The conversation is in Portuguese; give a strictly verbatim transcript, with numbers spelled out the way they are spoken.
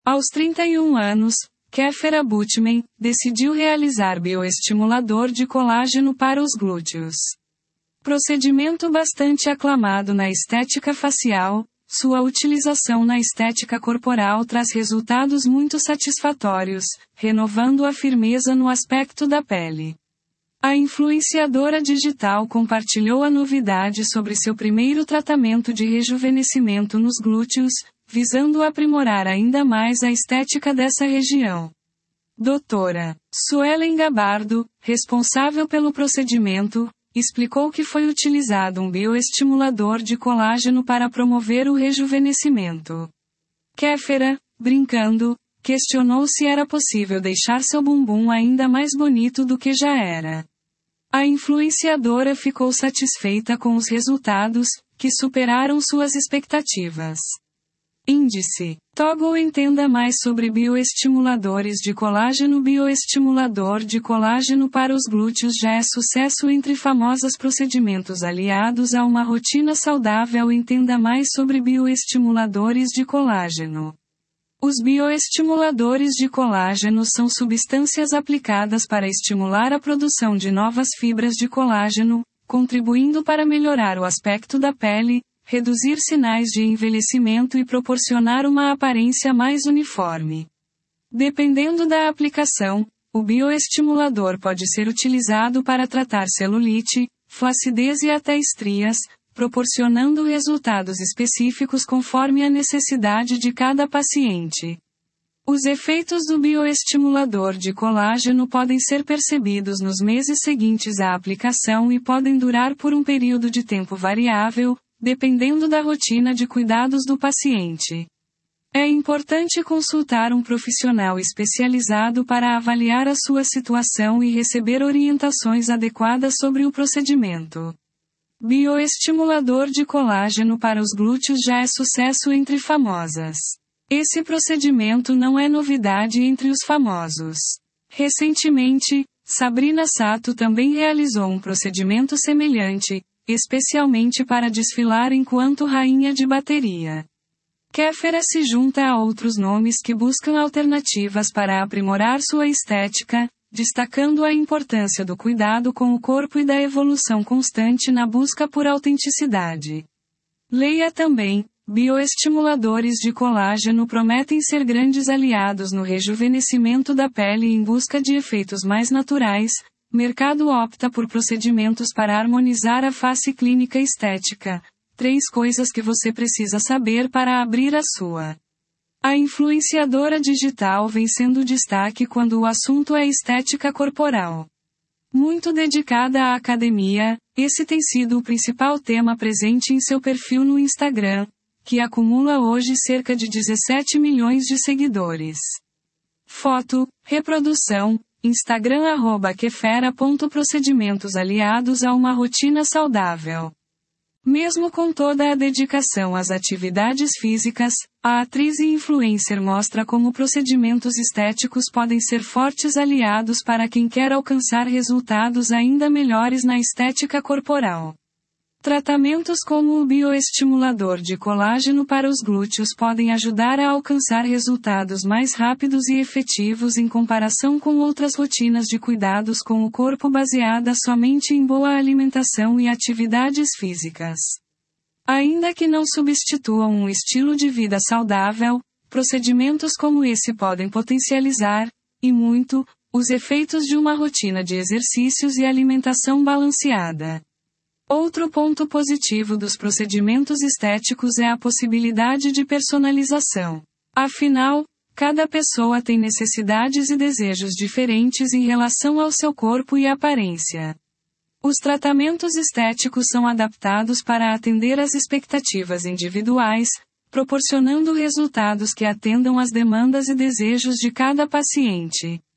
Aos trinta e um anos, Kéfera Butman decidiu realizar bioestimulador de colágeno para os glúteos. Procedimento bastante aclamado na estética facial, sua utilização na estética corporal traz resultados muito satisfatórios, renovando a firmeza no aspecto da pele. A influenciadora digital compartilhou a novidade sobre seu primeiro tratamento de rejuvenescimento nos glúteos, visando aprimorar ainda mais a estética dessa região. doutora Suelen Gabardo, responsável pelo procedimento, explicou que foi utilizado um bioestimulador de colágeno para promover o rejuvenescimento. Kéfera, brincando, questionou se era possível deixar seu bumbum ainda mais bonito do que já era. A influenciadora ficou satisfeita com os resultados, que superaram suas expectativas. Índice. Toggle entenda mais sobre bioestimuladores de colágeno. Bioestimulador de colágeno para os glúteos já é sucesso entre famosos procedimentos aliados a uma rotina saudável. Entenda mais sobre bioestimuladores de colágeno. Os bioestimuladores de colágeno são substâncias aplicadas para estimular a produção de novas fibras de colágeno, contribuindo para melhorar o aspecto da pele, reduzir sinais de envelhecimento e proporcionar uma aparência mais uniforme. Dependendo da aplicação, o bioestimulador pode ser utilizado para tratar celulite, flacidez e até estrias, proporcionando resultados específicos conforme a necessidade de cada paciente. Os efeitos do bioestimulador de colágeno podem ser percebidos nos meses seguintes à aplicação e podem durar por um período de tempo variável, dependendo da rotina de cuidados do paciente. É importante consultar um profissional especializado para avaliar a sua situação e receber orientações adequadas sobre o procedimento. Bioestimulador de colágeno para os glúteos já é sucesso entre famosas. Esse procedimento não é novidade entre os famosos. Recentemente, Sabrina Sato também realizou um procedimento semelhante, especialmente para desfilar enquanto rainha de bateria. Kéfera se junta a outros nomes que buscam alternativas para aprimorar sua estética, destacando a importância do cuidado com o corpo e da evolução constante na busca por autenticidade. Leia também: bioestimuladores de colágeno prometem ser grandes aliados no rejuvenescimento da pele em busca de efeitos mais naturais. Mercado opta por procedimentos para harmonizar a face clínica e estética. Três coisas que você precisa saber para abrir a sua. A influenciadora digital vem sendo destaque quando o assunto é estética corporal. Muito dedicada à academia, esse tem sido o principal tema presente em seu perfil no Instagram, que acumula hoje cerca de dezessete milhões de seguidores. Foto, reprodução, Instagram arroba Kéfera. Procedimentos aliados a uma rotina saudável. Mesmo com toda a dedicação às atividades físicas, a atriz e influencer mostra como procedimentos estéticos podem ser fortes aliados para quem quer alcançar resultados ainda melhores na estética corporal. Tratamentos como o bioestimulador de colágeno para os glúteos podem ajudar a alcançar resultados mais rápidos e efetivos em comparação com outras rotinas de cuidados com o corpo baseadas somente em boa alimentação e atividades físicas. Ainda que não substituam um estilo de vida saudável, procedimentos como esse podem potencializar, e muito, os efeitos de uma rotina de exercícios e alimentação balanceada. Outro ponto positivo dos procedimentos estéticos é a possibilidade de personalização. Afinal, cada pessoa tem necessidades e desejos diferentes em relação ao seu corpo e aparência. Os tratamentos estéticos são adaptados para atender às expectativas individuais, proporcionando resultados que atendam às demandas e desejos de cada paciente.